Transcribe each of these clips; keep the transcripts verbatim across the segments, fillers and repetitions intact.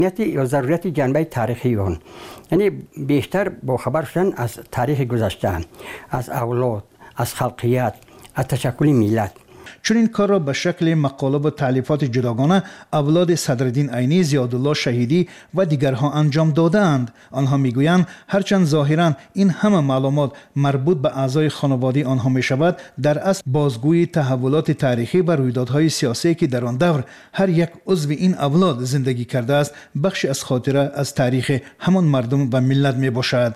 یا ضرورت جنبه تاریخی اون، یعنی بیشتر با خبر شدن از تاریخ گذشته، از اولاد، از خلقیت، از تشکل ملت. چون این کار را به شکل مقاله و تالیفات جداگانه اولاد صدرالدین عینی، زیادالله شهیدی و دیگرها انجام دادند. آنها میگویند هرچند ظاهرا این همه معلومات مربوط به اعضای خانواده آنها می شود، در اصل بازگوی تحولات تاریخی و رویدادهای سیاسی که در آن دور هر یک عضو این اولاد زندگی کرده است، بخشی از خاطره از تاریخ همان مردم و ملت می باشد.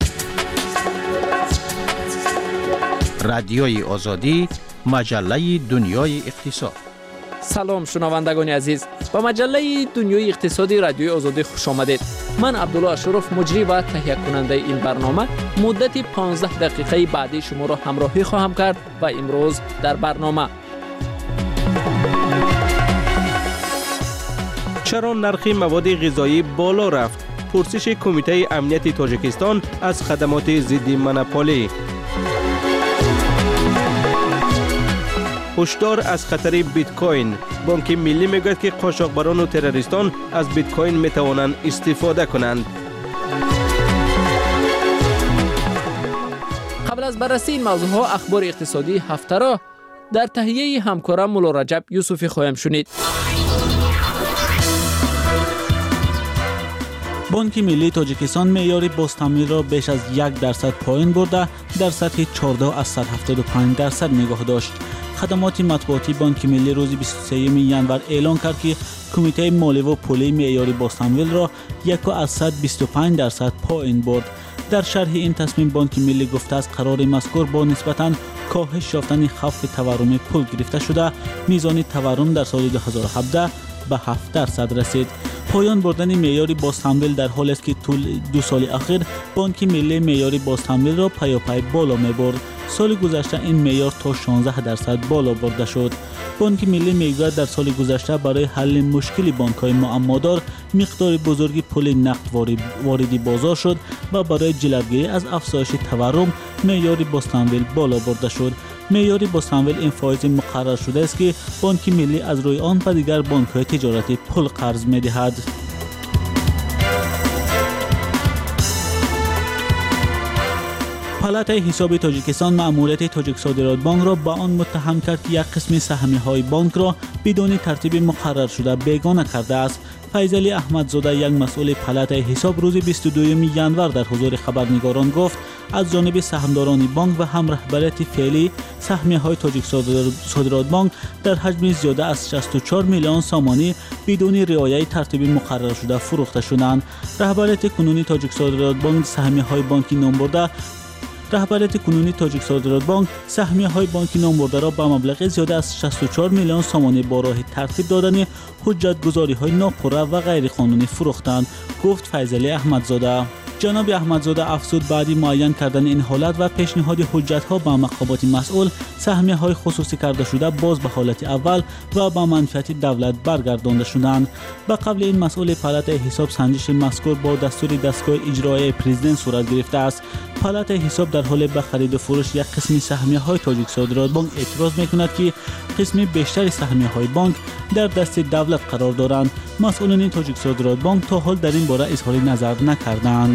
رادیوی آزادی، مجله دنیای اقتصاد. سلام شنوندگان عزیز، به مجله دنیای اقتصادی رادیوی آزادی خوش آمدید. من عبدالله اشرف، مجری و تهیه کننده این برنامه، مدت پانزده دقیقه بعدی شما را همراهی خواهم کرد و امروز در برنامه: چرا نرخ مواد غذایی بالا رفت؟ پرسش کمیته امنیت تاجیکستان از خدمات ضد مونوپولی. هشدار از خطر بیت کوین. بانک ملی میگوید که قاچاقبران و تروریستان از بیت کوین میتوانند استفاده کنند. قبل از بررسی این موضوع ها، اخبار اقتصادی هفته را در تهیه همکارم مولا رجب یوسفی خواهیم شنید. بانک ملی تاجیکستان معیار بازتمویل را بیش از یک درصد پایین برده در سطح چهارده از صد و هفتاد و پنج درصد نگاه داشت. خدمات مطبوعاتی بانک ملی روز بیست و سوم ژانویه اعلام کرد که کمیته مالی و پولی معیار بازتمویل را یک از صد و بیست و پنج درصد پایین برد. در شرح این تصمیم بانک ملی گفته است قرار مذکور با نسبتاً کاهش یافتن خوف تورم پول گرفته شده، میزان تورم در سال دو هزار و هفده به هفت درصد رسید. پایان بردن معیار بازتمویل در حالی است که طول دو سال اخیر بانک ملی معیار بازتمویل را پیاپی بالا می‌برد. سال گذشته این معیار تا شانزده درصد بالا برده شد. بانک ملی میگوید در سال گذشته برای حل مشکل بانک‌های معمادار مقدار بزرگی پول نقد واردی بازار شد و برای جلوگیری از افزایش تورم معیار بازتمویل بالا برده شد. معیار بازتمویل این فایز مقرر شده است که بانک ملی از روی آن به دیگر بانک‌های تجارتی پول قرض می‌دهد. پالاتای حساب تاجیکستان مأموریت تاجیک صادرات بانک را به آن متهم کرد که یک قسم سهمیه‌های بانک را بدون ترتیب مقرر شده بیگانه کرده است. فیضعلی احمدزاده، یک مسئول پالاتای حساب، روز بیست و دوم ژانویه در حضور خبرنگاران گفت از جانب سهامداران بانک و هم رهبریت فعلی سهمیه‌های تاجیک صادرات بانک در حجم زیاده از شصت و چهار میلیون سامانی بدون رعایت ترتیب مقرر شده فروخته شدند. رهبریت کنونی تاجیک صادرات بانک سهمیه‌های بانکی نام برده رهبریت کنونی تاجیک صادرات بانک سهمیه‌های بانکی نام برده را به مبلغ زیاده از شصت و چهار میلیون سامانی با راه ترتیب دادن حجت‌گذاری‌های ناپوره و غیر قانونی فروختند، گفت فیضعلی احمدزاده. جناب احمدزاده افزود بعدی معین کردن این حالت و پیشنهاد حجت‌ها به مقامات مسئول، سهمیه‌های خصوصی کرده شده باز به حالت اول و به منفعت دولت برگردانده شدند. به قبل این مسئول پالاتای حساب سنجش مذکور با دستور دستگاه اجرایی پرزیدنت صورت گرفته است. پالاتای حساب در حال به خرید و فروش یک قسم سهمیه‌های تاجیک صادرات بانک اعتراض می‌کند که قسم بیشتر سهمیه‌های بانک در دست دولت قرار دارند. مسئولان تاجیک صادرات بانک تا حال در این باره اظهار نظر نکردند.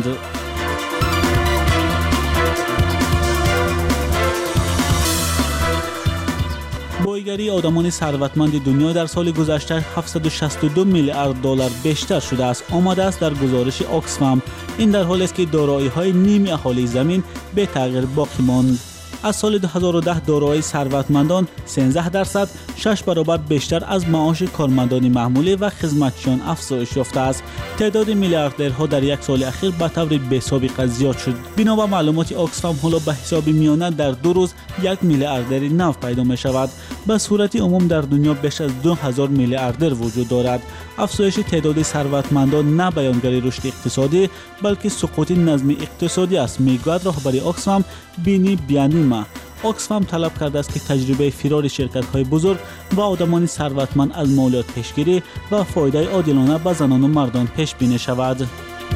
بایگری آدمان ثروتمند دنیا در سال گذشته هفتصد و شصت و دو میلیارد دلار بیشتر شده است، آمده است در گزارش آکسفم. این در حالی است که دارایی‌های نیمی اهالی زمین به تغییر باقی ماند. از سال دو هزار و ده دارایی ثروتمندان سیزده درصد، شش برابر بیشتر از معاش کارمندان معمولی و خدمتچیان افزایش یافته است. تعداد میلیاردرها در یک سال اخیر به طور بی‌سابقه زیاد شد. بنا به معلومات آکسفم حالا به حساب میانه در دو روز یک میلیاردر نو پیدا می شود. به صورت عموم در دنیا بیش از دو هزار میلیاردر وجود دارد. افزایش تعداد ثروتمندان نه بیانگر رشد اقتصادی بلکه سقوط نظم اقتصادی است، میگوید رهبر آکسفم بینی بیانیما. آکسفم طلب کرده است که تجربه فرار شرکت‌های بزرگ و آدمان ثروتمند از مالیات پیشگیری و فایده عادلانه به زنان و مردان پیش بینی شود.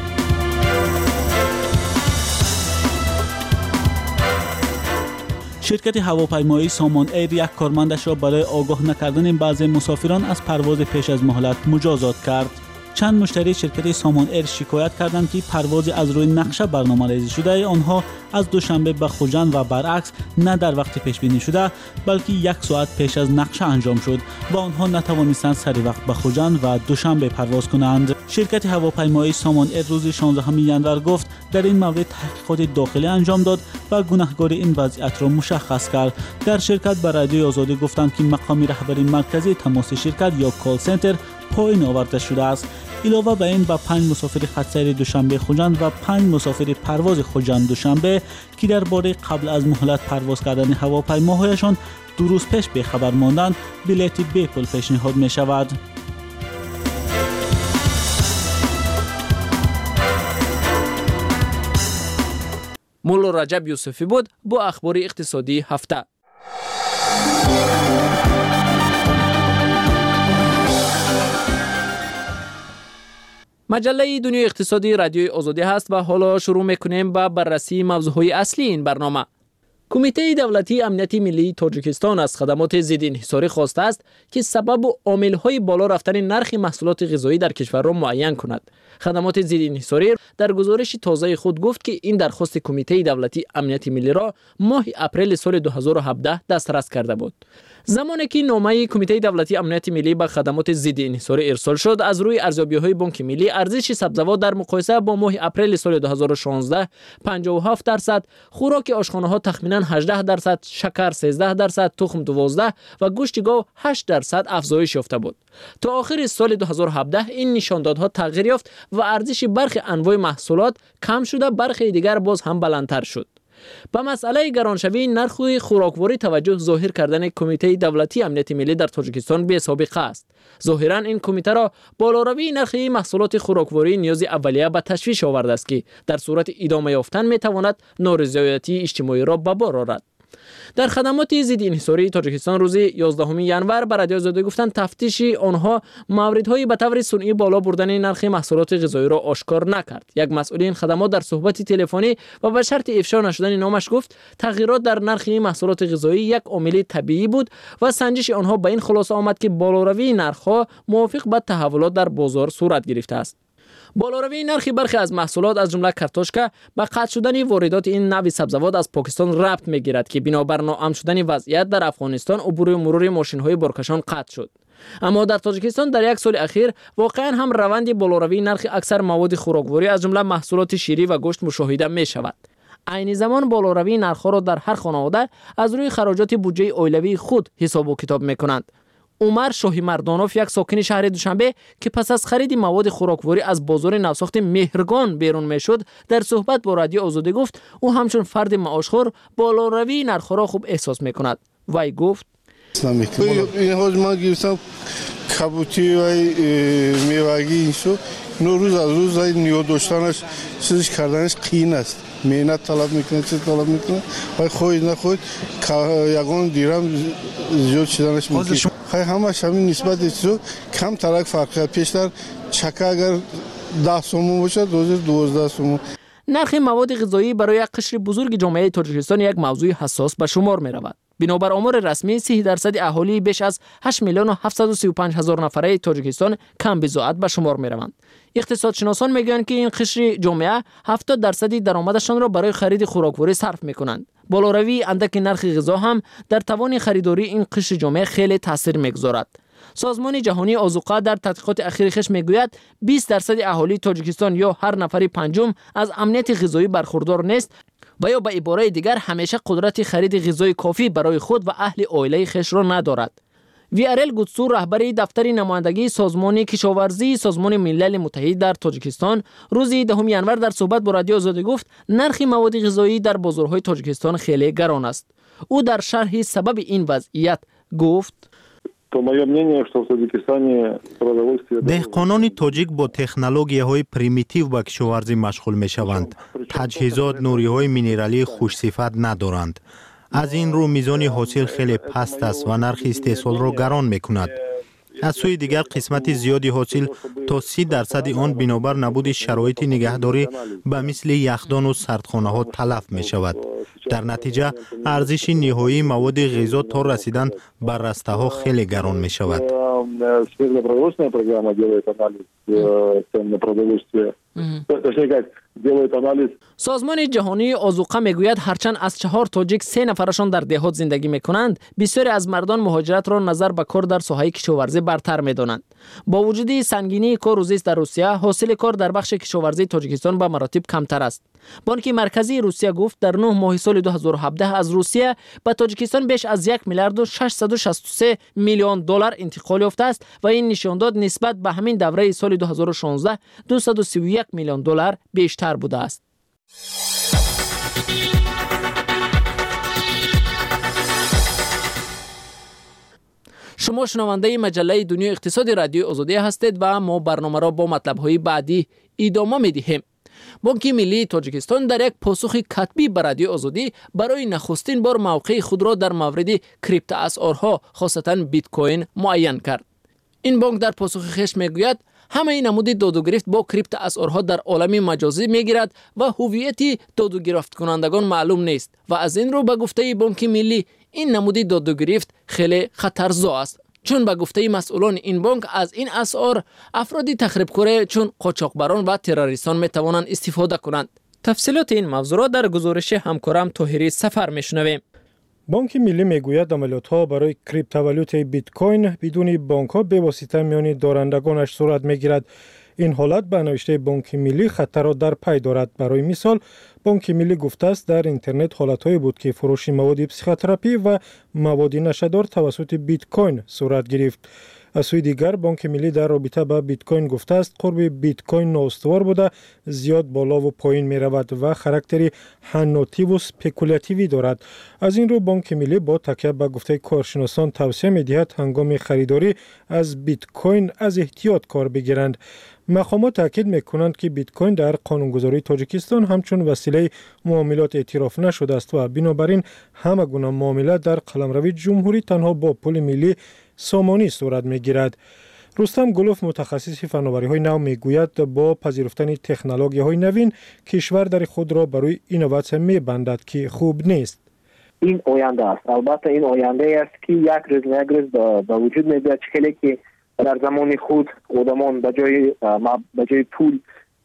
شرکت هواپیمایی سامان ایر یک کارمندش را برای آگاه نکردن بعضی مسافران از پرواز پیش از مهلت مجازات کرد. چند مشتری شرکت سامان ایر شکایت کردند که پرواز از روی نقشه برنامه‌ریزی شده آنها از دوشنبه به خوجند و برعکس نه در وقت پیش بینی شده بلکه یک ساعت پیش از نقشه انجام شد و آنها نتوانستند سری وقت به خوجند و دوشنبه پرواز کنند. شرکت هواپیمایی سامان ایر روز شانزدهم ژانویه گفت در این مورد تحقیقات داخلی انجام داد و گناهکار این وضعیت را مشخص کرد. در شرکت به رادیوی آزادی گفتند که مقام رهبری مرکزی تماس شرکت یا کال سنتر پایین آورده شده است. علاوه بر این با پنج مسافر خطسیر دوشنبه خوجند و پنج مسافر پرواز خوجند دوشنبه که درباره قبل از مهلت پرواز کردن هواپیماهایشان دو روز پیش به خبر ماندند بلیط بی پول پیشنهاد می شود. مولا رجب یوسفی بود با اخبار اقتصادی هفته. مجله دنیای اقتصادی رادیوی آزادی هست و حالا شروع میکنیم با بررسی موضوعهای اصلی این برنامه. کمیته دولتی امنیت ملی تاجیکستان از خدمات ضد انحصاری خواسته است که سبب و عامل‌های بالا رفتن نرخ محصولات غذایی در کشور را معین کند. خدمات ضد انحصاری در گزارش تازه خود گفت که این درخواست کمیته دولتی امنیت ملی را ماه اپریل سال دو هزار و هفده دسترس کرده بود. زمانی که نامه کمیته دولتی امنیت ملی به خدمات ضد انحصاری ارسال شد، از روی ارزیابی‌های بانک ملی ارزش سبزیجات در مقایسه با ماه اپریل سال دو هزار و شانزده پنجاه و هفت درصد، خوراک آشخانه‌ها تخمیناً هجده درصد، شکر سیزده درصد، تخم دوازده و گوشت گاو هشت درصد افزایش یافته بود. تا آخر سال دو هزار و هفده این نشاندادها تغییر یافت و ارزش برخی انواع محصولات کم شده، برخی دیگر باز هم بلندتر شد. به مسئله گرانشوی نرخ خوراکواری توجه ظاهر کردن کمیته دولتی امنیت ملی در تاجیکستان بی سابقه است. ظاهرا این کمیته را بالاروی نرخ محصولات خوراکواری نیاز اولیه به تشویش آورده است که در صورت ادامه یافتن می تواند نارضایتی اجتماعی را به بار آورد. در خدمات ضد انحصاری تاجیکستان روز یازدهم ژانویه بر رادیو آزادی گفتند تفتیش آنها موردهای به طور صنعی بالا بردن نرخ محصولات غذایی را آشکار نکرد. یک مسئول این خدمات در صحبت تلفنی و به شرط افشا نشدن نامش گفت تغییرات در نرخ محصولات غذایی یک عامل طبیعی بود و سنجش آنها به این خلاصه آمد که بالاروی نرخ‌ها موافق با تحولات در بازار صورت گرفته است. بالاروی نرخ برخی از محصولات از جمله کارتوشکا به قطع شدن واردات این نوع سبزیجات از پاکستان ربط می‌گیرد که بنابر ناامن شدن وضعیت در افغانستان عبور و مرور ماشین‌های بارکشان قطع شد. اما در تاجیکستان در یک سال اخیر واقعا هم روند بالاروی نرخ اکثر مواد خوراکواری از جمله محصولات شیری و گوشت مشاهده می‌شود. عین زمان بالاروی نرخ‌ها را در هر خانواده از روی خراجات بودجه اولیوی خود حساب و کتاب می‌کنند. عمر شاهی مردانوف یک ساکن شهر دوشنبه که پس از خرید مواد خوراکواری از بازار نوساخت مهرگان بیرون میشد در صحبت با رادیو آزادی گفت او همچون فرد معاشخور بالاروی نرخ را خوب احساس میکند. وی گفت این حال ما گرفتم کبوتی و میوگی اینشو نو روز از روز نیو داشتنش چیزش کردنش قین است. مهنت طلب میکنه، چه طلب میکنه و خود نخود یگان دیرم زیاد شدنش ممکن. خیلی همش همین نسبت چیزو کم ترک فرقه. پیشتر چکه اگر ده سومون باشه دوزر دوازده سومون. نرخ مواد غذایی برای یک قشر بزرگ جامعه تاجیکستان یک موضوع حساس به شمار می رود. بنابر آمار رسمی سه درصد اهالی بیش از هشت میلیون و هفتصد و سی و پنج هزار نفره تاجیکستان کم بضاعت به شمار می روند. اقتصادشناسان میگویند که این قشر جامعه هفتاد درصد درآمدشان را برای خرید خوراکواری صرف میکنند. بالاروی اندک نرخ غذا هم در توان خریداری این قشر جامعه خیلی تاثیر میگذارد. سازمان جهانی آذوقه در تحقیقات اخیر خش میگوید بیست درصد اهالی تاجیکستان یا هر نفر پنجم از امنیت غذایی برخوردار نیست و یا به عباره دیگر همیشه قدرت خرید غذای کافی برای خود و اهل عائله خش را ندارد. ویارل گوتسور رهبری دفتر نمایندگی سازمان کشاورزی سازمان ملل متحد در تاجیکستان روز دهم ژانویه در صحبت با رادیو آزادی گفت نرخ مواد غذایی در بازارهای تاجیکستان خیلی گران است. او در شرح سبب این وضعیت گفت دهقانان تاجیک با تکنولوژی‌های پریمیتیو به کشاورزی مشغول می‌شوند. تجهیزات نوری‌های مینرالی خوش‌صفت ندارند. از این رو میزان حاصل خیلی پست است و نرخ استحصال را گران می‌کند. از سوی دیگر قسمت زیادی حاصل تا سی درصد آن بنابر نبود شرایط نگهداری به مثل یخدان و سردخانه‌ها تلف می‌شود. در نتیجه ارزش نهایی مواد غذا تا رسیدن به رسته ها خیلی گران می شود. سازمان جهانی آذوقه میگوید هرچند از چهار تاجیک سه نفرشان در دهات زندگی میکنند، بسیاری از مردان مهاجرت را نظر به کار در ساحه کشاورزی برتر میدانند. با وجود سنگینی کار و زیست در روسیه، حاصل کار در بخش کشاورزی تاجیکستان به مراتب کمتر است. بانک مرکزی روسیه گفت در نه ماه سال دو هزار و هفده از روسیه به تاجیکستان بیش از یک میلیارد و ششصد و شصت و سه میلیون دلار انتقال یافته است و این نشان داد نسبت به همین دوره سال دو هزار و شانزده دویست و سی و یک میلیون دلار بیشتر بوده است. شما شنونده مجله دنیای اقتصادی رادیو آزادی هستید و ما برنامه را با مطلب‌های بعدی ادامه می‌دهیم. بانک ملی تاجیکستان در یک پاسخ کتبی به رادیو آزادی برای نخستین بار موقع خود را در مورد کریپتو اسعارها خاصتاً بیت کوین معین کرد. این بانک در پاسخ خویش میگوید همه نمود داد و گرفت با کریپتو اسعارها در عالم مجازی میگیرد و هویت داد و گرفت کنندگان معلوم نیست و از این رو به گفته بانک ملی این نمود داد و گرفت خیلی خطرزا است، چون به گفته مسئولان این بانک از این اسعار افرادی تخریبکار چون قاچاقبران و تروریستان می توانند استفاده کنند. تفصیلات این موضوع را در گزارش همکارم طاهری سفر میشنویم. بانک ملی میگوید عملیات‌ها برای کریپتووالوت بیت کوین بدون بانک‌ها به واسطه میان دارندگانش صورت میگیرد. این حالت به نوشته بانک ملی خطر را در پی دارد. برای مثال بانک ملی گفته است در اینترنت حالت‌هایی بود که فروش مواد پسیخوتراپی و مواد نشه‌دار توسط بیت کوین صورت گرفت. از سوی دیگر بانک ملی در رابطه با بیت کوین گفته است قرب بیت کوین نااستوار بوده، زیاد بالا و پایین می رود و خاراکتری حناتی و سپکولاتیوی دارد. از این رو بانک ملی با تکیه به گفته کارشناسان توصیه می دهد هنگام خریداری از بیت کوین از احتیاط کار بگیرند. مقامات تاکید میکنند که بیت کوین در قانونگذاری تاجیکستان همچون وسیله معاملات اعتراف نشده است و بنابراین همه گونه معاملات در قلمرو جمهوری تنها با پول ملی سامانی صورت میگیرد. رستم گلوف متخصص فناوری‌های نو میگوید با پذیرفتن تکنولوژی‌های نوین کشور در خود را برای اینوواسیون میبندد که خوب نیست. این آینده است. البته این آینده است که یک روز یک روز به وجود میاد چکلی که در زمان خود آدمان به جای به جای پول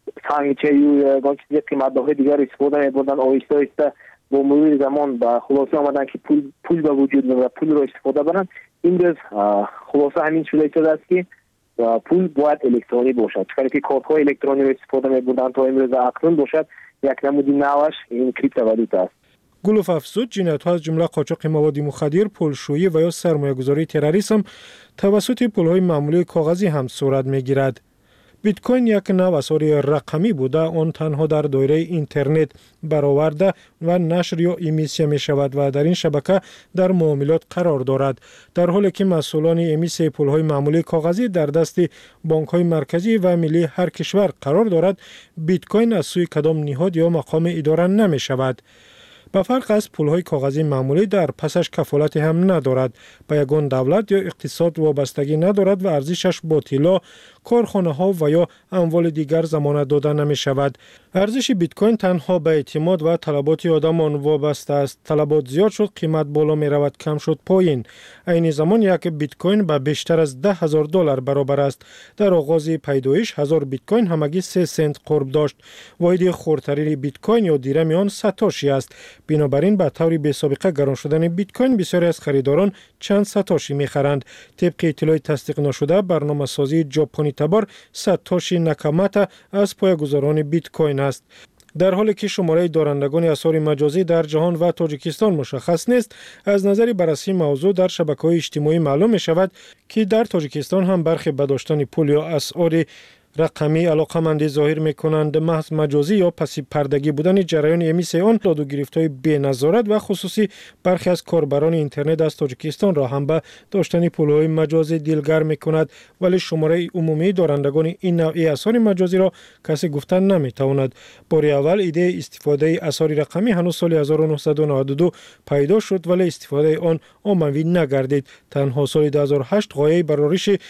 سنگچه یا چیزی که مبلغ دیگر استفاده می‌بردن، آهسته آهسته با مرور زمان به خلاصه آمدن که پول پول به وجود میاد، پول رو استفاده برن. این روز خلاصه همین شده شده است که پول باید الکترونی باشد، چون که کارت‌های الکترونی رو استفاده می‌بردن تا امروز اکنون باشد یک نمودی نوش این کریپتووالوت است. گلوف افزود جنایت‌ها از جمله قاچاق مواد مخدر، پولشویی و یا سرمایه‌گذاری تروریسم توسط پول‌های معمولی کاغذی هم صورت می‌گیرد. بیت کوین یک نوع اسعار رقمی بوده، آن تنها در دایره اینترنت برآورده و نشر یا امیسیه می شود و در این شبکه در معاملات قرار دارد، در حالی که مسئولان امیسیه پول‌های معمولی کاغذی در دست بانک‌های مرکزی و ملی هر کشور قرار دارد. بیت کوین از سوی کدام نهاد یا مقام اداره نمی شود. به فرق از پول‌های کاغذی معمولی در پسش کفالت هم ندارد، به یگان دولت یا اقتصاد وابستگی ندارد و ارزشش با طلا، کارخانه‌ها و یا اموال دیگر ضمانت داده نمی شود. ارزش بیت کوین تنها به اعتماد و طلبات آدمان وابسته است. طلبات زیاد شد، قیمت بالا می رود، کم شد پایین. این زمان یک بیت کوین به بیشتر از ده هزار دلار برابر است. در آغاز پیدایش هزار بیت کوین همگی سه سنت قرب داشت. واحد خردترین بیت کوین یا دیرم آن ساتوشی است. بنابراین به طور بی سابقه گران شدن بیت کوین بسیاری از خریداران چند ساتوشی می‌خرند. طبق اطلاع تصدیق نشده برنامه‌سازی ژاپنی تبار ساتوشی ناکاماتا از پایه‌گذاران بیت کوین است. در حالی که شماره دارندگان اسعار مجازی در جهان و تاجیکستان مشخص نیست، از نظر بررسی موضوع در شبکه‌های اجتماعی معلوم می‌شود که در تاجیکستان هم برخی به داشتن پول یا اسعار رقمی علاقمندی ظاهر می‌کنند. محض مجازی یا پسی پردگی بودن جریان امیسیه آن داد و گرفت‌های بی‌نظارت و خصوصی برخی از کاربران اینترنت از تاجیکستان را هم به داشتن پول‌های مجازی دلگرم می‌کند، ولی شماره عمومی دارندگان این نوع اسعار مجازی را کسی گفتن نمی‌تواند. بار اول ایده استفاده اسعار رقمی هنوز سال هزار و نهصد و نود و دو پیدا شد، ولی استفاده آن عمومی نگردید. تنها سال دو هزار و هشت غایه برآورش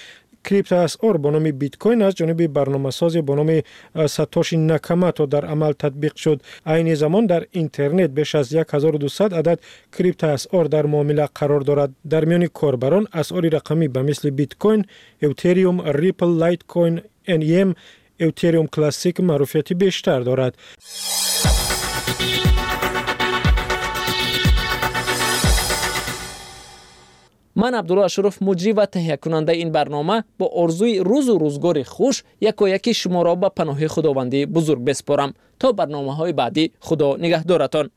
کریپتو اسعار با نام بیت کوین از جانب برنامه‌ساز با نام ساتوشی ناکاموتو در عمل تطبیق شد. عین زمان در اینترنت بیش از هزار و دویست عدد کریپتو اسعار در معامله قرار دارد. در میان کاربران اسعار رقمی به مثل بیت کوین، اتریوم، ریپل، لایت کوین، ان ای ام، اتریوم کلاسیک معروفیت بیشتر دارد. من عبدالله اشرف مجری و تهیه کننده این برنامه با آرزوی روز و روزگار خوش یک و یکی شما را به پناه خداوندی بزرگ بسپارم. تا برنامه‌های بعدی خدا نگهدارتان.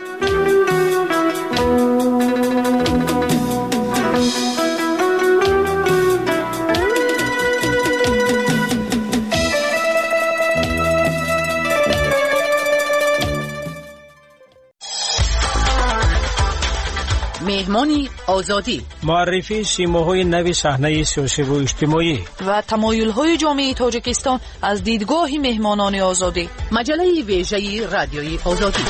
مهمانی آزادی، معرفی سیماهای نوی صحنه سیاسی و اجتماعی و تمایل‌های جامعه تاجیکستان از دیدگاه مهمانان آزادی. مجله ویژه رادیوی آزادی.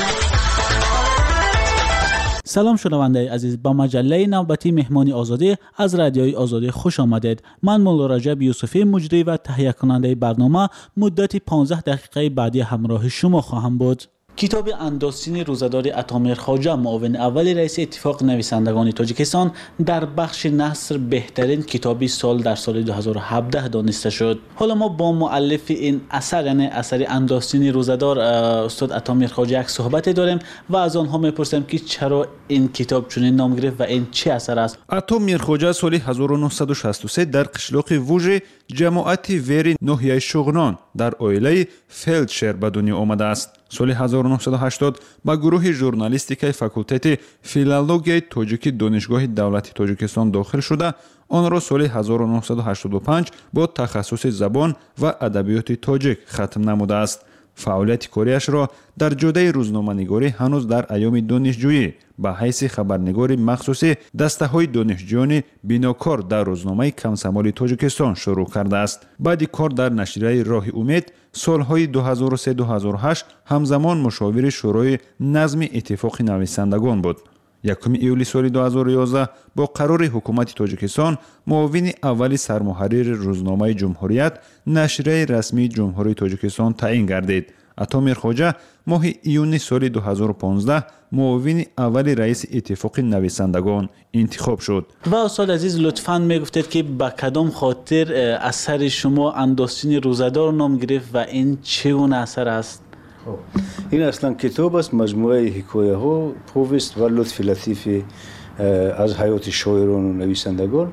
سلام شنونده عزیز، با مجله نوبتی مهمانی آزادی از رادیوی آزادی خوش آمدید. من مولا رجب یوسفی مجری و تهیه کننده برنامه مدت پانزده دقیقه بعدی همراه شما خواهم بود. کتاب اندوستین روزدار عطامیر خواجه، معاون اول رئیس اتفاق نویسندگان تاجیکستان، در بخش نثر بهترین کتابی سال در سال دو هزار و هفده دانسته شد. حالا ما با مؤلف این اثر، یعنی اثر اندوستین روزدار، استاد عطامیر خواجه، یک صحبت داریم و از آنها میپرسیم که چرا این کتاب چنین نام گرفت و این چه اثر است. عطامیر خواجه سال هزار و نهصد و شصت و سه در قشلاق ووژ جماعت ویری ناحیه شغنان در اویله فلدشر به دنیا آمده است. سال هزار و نهصد و هشتاد با گروه ژورنالیستیکای فاکولتت فیلولوژی تاجیکی دانشگاه دولتی تاجیکستان داخل شده، آن را سال هزار و نهصد و هشتاد و پنج با تخصص زبان و ادبیات تاجیک ختم نموده است. فعالیت کاریش را در جاده روزنامه‌نگاری هنوز در ایام دانشجویی به حیث خبرنگار مخصوصی دسته‌های دانشجویان بیناکار در روزنامه کمسمال تاجیکستان شروع کرده است. بعد کار در نشریه راه امید سالهای دو هزار و سه تا دو هزار و هشت همزمان مشاور شورای نظم اتفاق نویسندگان بود. یکم ایولی سال دو هزار و یازده با قرار حکومت تاجیکستان معاون اول سرمحرر روزنامه جمهوریت نشریه رسمی جمهوری تاجیکستان تعیین گردید. عطامیر خواجه ماه ایون سال دو هزار و پانزده معاون اول رئیس اتفاق نویسندگان انتخاب شد. و استاد عزیز لطفاً میگفتید که با کدام خاطر اثر شما اندوستین روزدار نام گرفت و این چگونه اثر است؟ این اصلا کتاب است، مجموعه حکایه ها، پوست و لطف لطیف از حیات شاعران و نویسندگان.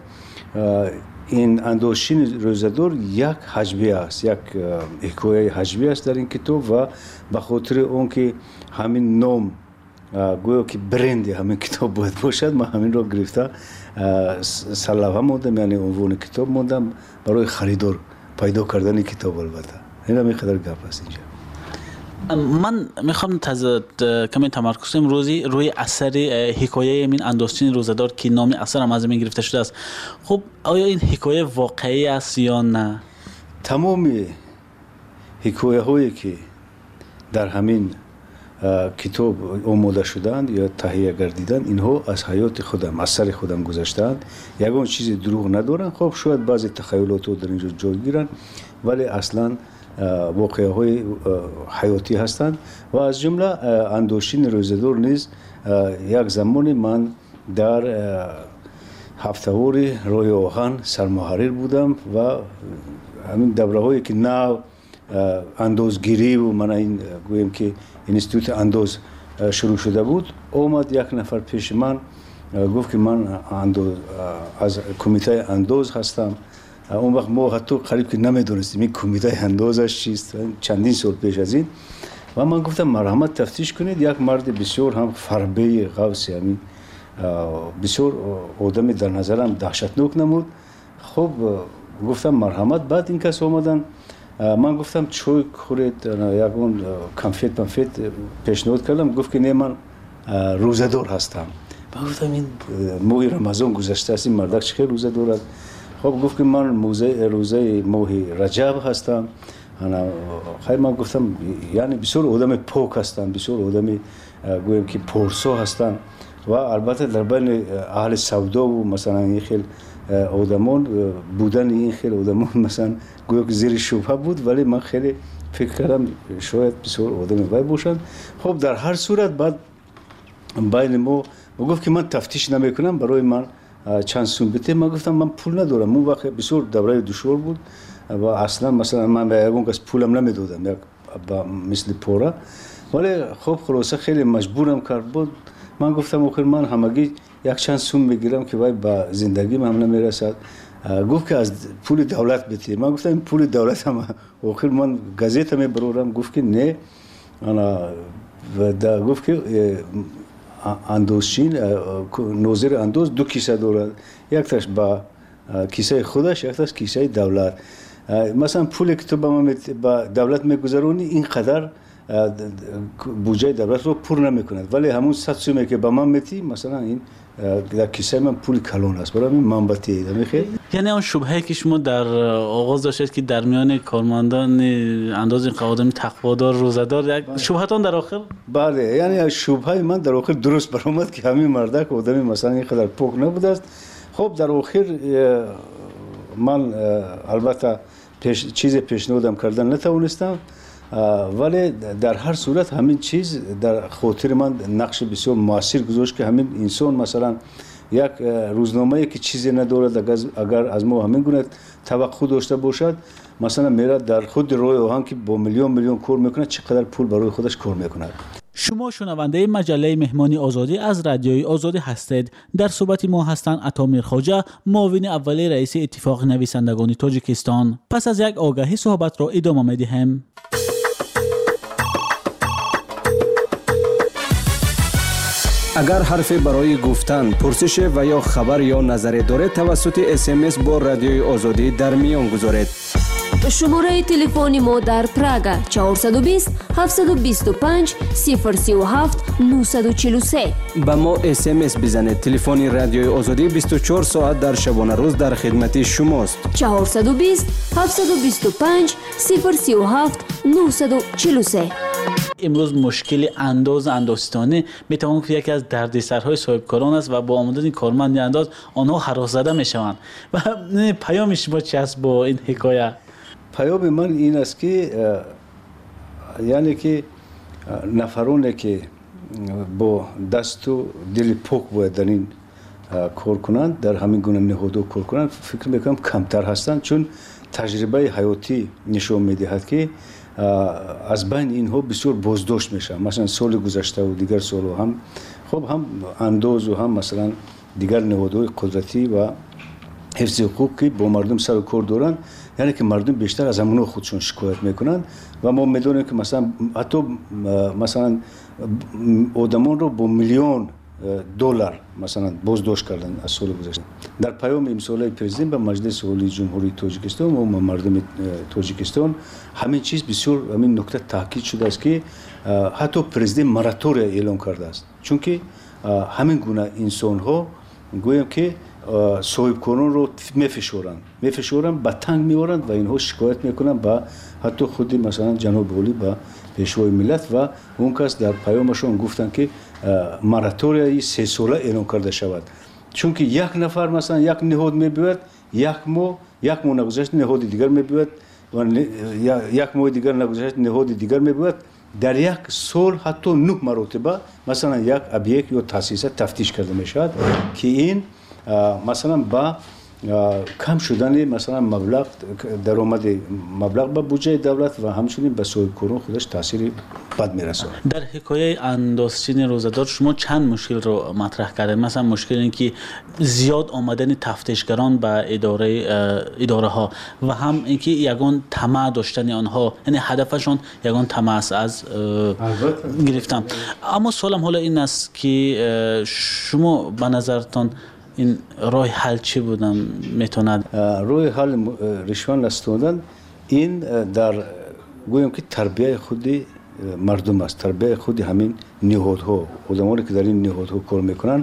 این اندوستین روزدار یک حجبی است، یک حکایه حجبی است در این کتاب و به خاطر اون که همین نام گویا که برند همین کتاب باید باشد، من همین را گرفته سلوه موندم، یعنی عنوان کتاب موندم برای خریدار پیدا کردن کتاب. البته این هم اینقدر گپ است اینجا. من میخوام کمی تمرکز کنم روزی روی اثر حکایه این اندوستین روزدار که نام اثر هم از این گرفته شده است. خب آیا این حکایه واقعی است یا نه؟ تمام حکایه هایی که در همین کتاب آماده شدند یا تهیه گردیدند، اینها از حیات خودم، از سر خودم گذشتند. یگان چیز دروغ ندارن. خب شاید بعضی تخیلات در اینجا جای گیرن، ولی اصلا واقعه های حیاتی هستند. و از جمله اندوستین روزدار نیز یک زمانی من در هفتهوار راه آهن سرمحرر بودم و همین دوره هایی که نو اندازگیری و من این گویم که اینستیتوت انداز شروع شده بود، اومد یک نفر پیش من گفت که من از کمیته انداز هستم. اون وقت ما حتی قریب که نمیدونستیم این کمیته اندازش چیست، چندین سال پیش از این. و من گفتم مرحمت تفتیش کنید. یک مرد بسیار هم فربه قوسی، همین بسیار آدمی در نظرم دهشتناک نمود. خب گفتم مرحمت. بعد این کس آمدن، من گفتم چای خورید، یکون کانفیت پنفیت پیشنهاد کردم. گفت که نه من روزدار هستم. من گفتم این ماه رمضان گذشته است، این مردک چه روزه دارد؟ خب گفت که من موزه روزه ماه رجب هستم. انا خیر من گفتم یعنی بسیار آدم پاک هستم، بسیار آدم گویم که پرسو هستم و البته در بین اهل سودا و مثلا این خیلی آدمان بودن این خیلی آدمان مثلا گویا که زیر شبهه بود، ولی من خیلی فکر کردم شاید بسیار آدم وای باشند. خب در هر صورت بعد بین ما گفت که من تفتیش نمیکنم، برای من چند سوم بده. من گفتم من پول ندارم. اون وقت بسیار دوره دشوار بود و اصلا مثلا من به یگان کس پولم نمیدادم یک مثل پورا، ولی خب خلاصه خیلی مجبورم کرد بود. من گفتم آخر من همگی یک چند سوم میگیرم که وای با زندگی من نمیرسد. گفت که از پول دولت بده. من گفتم پول دولت هم آخر من گازیت می برورم. گفت که نه، انا و گفت که اندوزچین نوزر اندوز دو کیسه دارد، یک تاش با کیسه خودش، یک تاش کیسه دولت. مثلا پولی که تو با دولت میگذرونی اینقدر بودجه دولت رو پر نمیکند، ولی همون صد سومی که با من میتی مثلا این در کیسه من پول کلون است، برای من منبتی نمیخواد. یعنی اون شبهه که شما در آغاز داشتید که در میان کارمندان انداز قوادم تقوادار روزدار یک شبهتون در آخر؟ بله، یعنی شبهه من در آخر درست برآمد که همین مرده که آدمی مثلا اینقدر پوک نبوده است. خب در آخر من البته پیش چیز پیشنهادم کردن نتوانستم، ولی در هر صورت همین چیز در خاطر من نقش بسیار موثر گذاشت که همین انسان مثلا یک روزنامه‌ای که چیزی ندارد اگر از ما همین گونه توقع داشته باشد، مثلا میره در خود روی آهن که با میلیون میلیون کار میکنه چقدر پول برای خودش کار میکنه. شما شنونده مجله مهمانی آزادی از رادیوی آزادی هستید. در صحبت ما هستند عطا میرخواجه، معاون اول رئیس اتفاق نویسندگان تاجیکستان. پس از یک آگهی صحبت را ادامه میدیم. اگر حرفی برای گفتن، پرسش و یا خبر یا نظری دارید توسط اس ام اس با رادیوی آزادی در میان گذارید. شماره تلفن ما در پراگ چهارصد و بیست هفتصد و بیست و پنج صفر سی و هفت نهصد و چهل و سه. به ما اس ام اس بزنید. تلفن رادیوی آزادی بیست و چهار ساعت در شبانه روز در خدمت شماست. چهارصد و بیست هفتصد و بیست و پنج صفر سی و هفت نهصد و چهل و سه. امروز مشکل انداز اندوستانی میتوان که یکی از دردسرهای صاحبکاران است و با آمدن کارمند انداز آنها هراس زده میشوند. و پیام شما چی است با این حکایه؟ پیام من این است که یعنی که نفرانی که با دست و دل پاک باید در این کار کنند، در همین گونه نهادها کار کنند، فکر میکنم کمتر هستند، چون تجربه حیاتی نشون میدهد که از بین اینها بسیار بازداشت میشه. مثلا سال گذشته و دیگر سال هم خب هم انداز و هم مثلا دیگر نهادهای قدرتی و حفظ حقوق که با مردم سر و کار دارن، یعنی که مردم بیشتر از همون خودشون شکایت میکنن و ما میدونیم که مثلا حتی مثلا آدمان رو با میلیون دلار مثلا بازداشت کردن از سال گذشته. در پیام امسال پرزیدنت به مجلس عالی جمهوری تاجیکستان و مردم تاجیکستان همین چیز بسیار همین نکته تاکید شده است که حتی پرزیدنت مراتوری اعلام کرده است، چون که همین گونه انسان ها گویم که صاحبکاران رو میفشورند میفشورند به تنگ میورند و اینها شکایت میکنند با حتی خودی مثلا جناب عالی با پیشوای ملت و اون کس در پیامشون گفتن که مراتوری سه ساله اعلام کرده شود، چون که یک نفر مثلا یک نهاد میبود یک ماه یک ماه نگذشت نهاد دیگر میبود و یک ماه دیگر نگذشت نهاد دیگر میبود، در یک سال حتی نه مرتبه مثلا یک ابیک یا تاسیس تفتیش کرده میشود که این مثلا با کم شدن مثلا مبلغ درآمد مبلغ به بودجه دولت و همچنین به صاحبکاران خودش تاثیر بد میرسونه. در حکایه اندازچین روزدار شما چند مشکل رو مطرح کردید؟ مثلا مشکل این که زیاد آمدن تفتیشگران به اداره اداره ها و هم اینکه یگان طمع داشتن آنها، یعنی هدفشون یگان طمع است از گرفتن. اما سوالم حالا این است که شما به نظرتان این راه حل چی بودن میتوند؟ راه حل رشوه نستاندن این در گویم که تربیت خودی مردم است، تربیت خودی همین نهادها، آدمانی که در این نهادها کار میکنن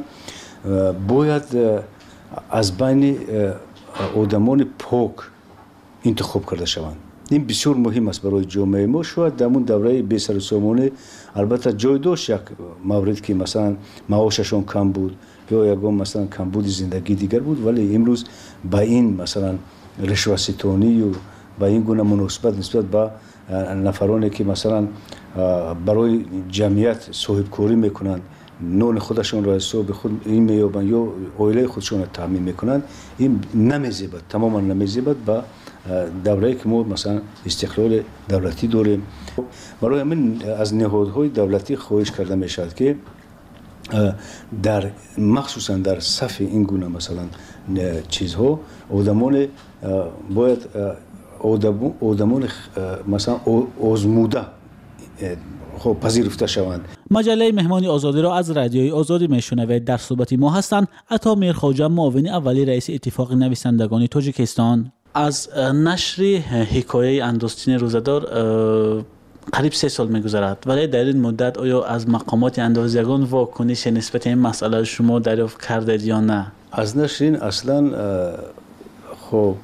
باید از بین آدمان پاک انتخاب کرده شوند. این بسیار مهم است برای جامعه ما. شاید در اون دوره بی سر و سامانه البته جای داشت یک مورد که مثلا معاششون کم بود یا یکم مثلا کمبود زندگی دیگر بود، ولی امروز با این مثلا رشوه ستانی و با این گونه مناسبت نسبت به نفرانی که مثلا برای جمعیت صاحب کاری میکنند، نون خودشون را حساب خود این میابند یا عائله خودشون را تامین میکنند، این نمیزیبد، تماما نمیزیبد با دوره که ما مثلا استقلال دولتی داریم. برای همین از نهادهای دولتی خواهش کرده میشد که در مخصوصا در صف این گونه مثلا چیزها آدمان باید آدمان مثلا آزموده خب پذیرفته شوند. مجله مهمان آزادی را از رادیوی آزادی میشنوید. در صحبت ما هستند عطا میرخواجه، معاون اولی رئیس اتفاق نویسندگان تاجیکستان. از نشر حکایه اندوستین روزدار قریب سه سال میگذرد، ولی در این مدت آیا از مقامات اندازیگان واکنش نسبت این مسئله شما دریافت کردید یا نه؟ از نشر اصلا خب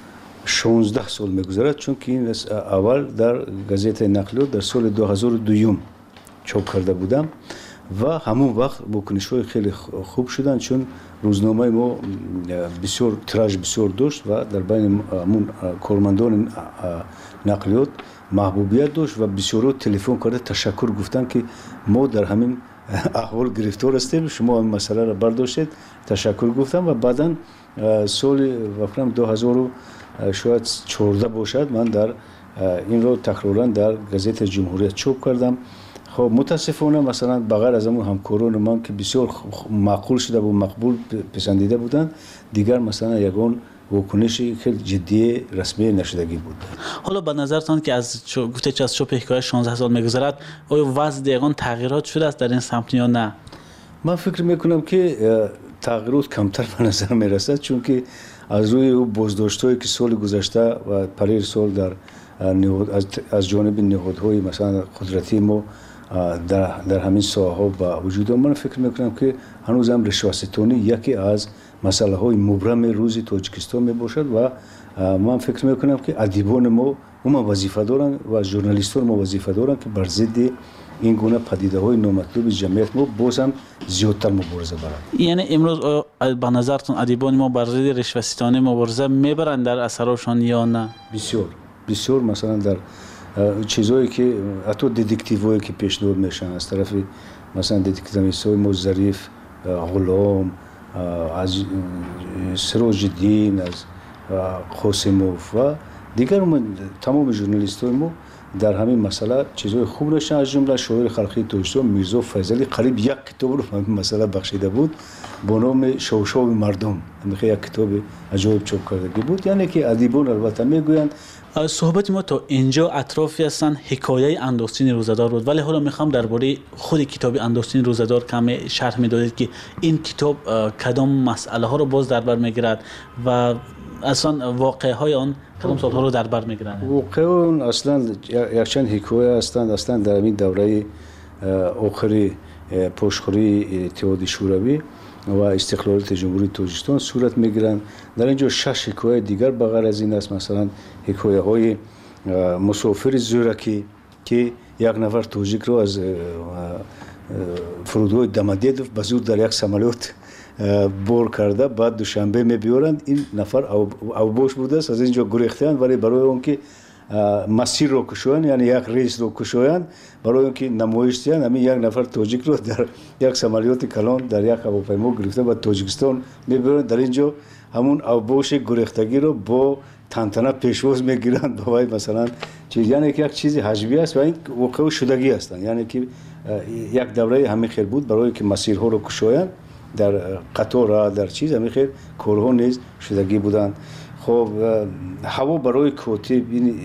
شانزده سال میگذرد، چون که این اول در گزیت نقلیات در سال دو هزار و دو چاپ کرده بودم و همون وقت واکنش‌های خیلی خوب شدن، چون روزنامه ما بسیار تراژ بسیار داشت و در بین همون کارمندان نقلیات محبوبیت داشت و بسیار تلفن کرده تشکر گفتن که ما در همین احوال گرفتار هستیم، شما این مسئله را برداشتید، تشکر گفتم. و بعداً سال وقتم دو هزار و شاید چهارده باشد من در این رو تکرارا در گزیت جمهوریت چاپ کردم. خب متاسفانه مثلا بغیر از همون همکاران من که بسیار معقول شده و مقبول پسندیده بودند، دیگر مثلا یگان واکنشی خیلی جدی رسمی نشدگی بود. حالا به نظرتان که از گفته چه از چاپ حکایه شانزده سال میگذرد، آیا وضع دیگران تغییرات شده است در این سمت یا نه؟ من فکر میکنم که تغییرات کمتر به نظر میرسد، چون که از روی او بازداشت‌هایی که سال گذشته و پریر سال در از, از جانب نهادهای مثلا قدرتی ما در, در همین ساحه با وجود من فکر میکنم که هنوز هم رشوه ستانی یکی از مسئله های مبرم روز تاجیکستان می باشد و من فکر میکنم که ادیبان ما ما وظیفه دارن و ژورنالیستان ما وظیفه دارن که بر ضد این گونه پدیده های نامطلوب جمعیت ما باز هم زیادتر مبارزه برند. یعنی امروز به نظرتون ادیبان ما بر ضد رشوه ستانی مبارزه میبرند در اثرشان یا نه؟ بسیار بسیار مثلا در چیزایی که حتی ددیکتیوهایی که پیشنهاد میشن از طرف مثلا ددیکتیوهای ما ظریف، غلام، از سراج الدین، از قاسموف و دیگر تمام ژورنالیست‌های ما در همین مسئله چیزای خوب نشن. از جمله شاعر خلقی تاجیکستان میرزا فیضلی قریب یک کتاب رو همین مسئله بخشیده بود با نام شوشو مردم، همین یک کتاب عجایب چاپ کردگی بود. یعنی که ادیبان البته میگویند. صحبت ما تا اینجا اطرافی هستن حکایه اندوستین روزدار بود، ولی حالا میخوام درباره خود کتاب اندوستین روزدار کمی شرح میدادید که این کتاب کدام مسئله ها رو باز در بر میگیرد و اصلا واقعه های آن کدام سالها رو در بر میگیرند؟ واقعه اون اصلا یک چند حکایه هستند اصلا در این دوره آخری پشتخوری اتحاد شوروی و استقلالیت جمهوری تاجیکستان صورت میگیرند. در اینجا شش حکایه دیگر بغیر از این است، مثلا حکایه های مسافر زورکی که یک نفر تاجیک رو از فرودگاه دمدیدوف به زور در یک سامولیت بار کرده، بعد دوشنبه میبیارند. این نفر اوباش بوده است، از اینجا گریختند، ولی برای اون که مسیر رو کشویند، یعنی یک ریس رو کشویند، برای اینکه نمایش دهند، همین یک نفر تاجیک رو در یک سامولیت کلان در یک هواپیما گرفته و تاجیکستان میبرند. در اینجا همون اوباش گریختگی رو با تنتنه پیشواز میگیرند با مثلا چیز، یعنی که یک چیزی حجبی است و این واقع شدگی هستند. یعنی که یک دوره همین خیر بود برای که مسیرها رو کشویند در قطار در چیز همین خیر کارها نیز شدگی بودند. خب هوا برای کاتب این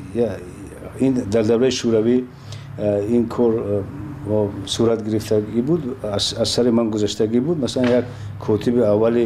این در دوره شوروی این کار صورت گرفتگی بود، از سر من گذشتگی بود. مثلا یک کاتب اولی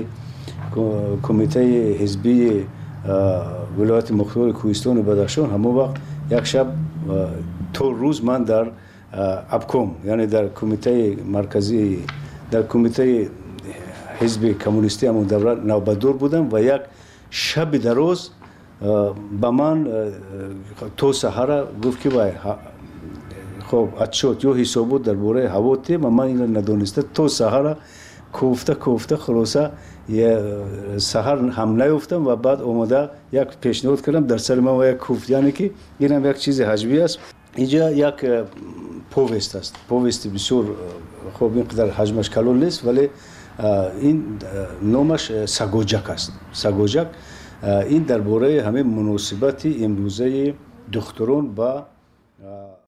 کمیته حزبی ولایت مختار کوهستان و بدخشان همون وقت یک شب تا روز من در ابکم، یعنی در کمیته مرکزی در کمیته حزب کمونیستی همون دوره نوبتدار بودم و یک شب دراز ба ман то саҳара гуфт ки вай хоб отчет ё ҳисобот дар бораи ҳаво тем ман инро надониста то саҳара кофта кофта хулоса саҳар ҳам наёфтам ва баъд омада як пешниҳод кардам дар сари ман ва як куфт яъне ки инам як чизи ҳаҷвӣ аст инҷа як повест аст повести бисёр хоб ин қадар ҳаҷмаш калон нест вале ин номаш сагоҷак аст сагоҷак ин дар бораи ҳамин муносибати имрӯзаи духтурон ба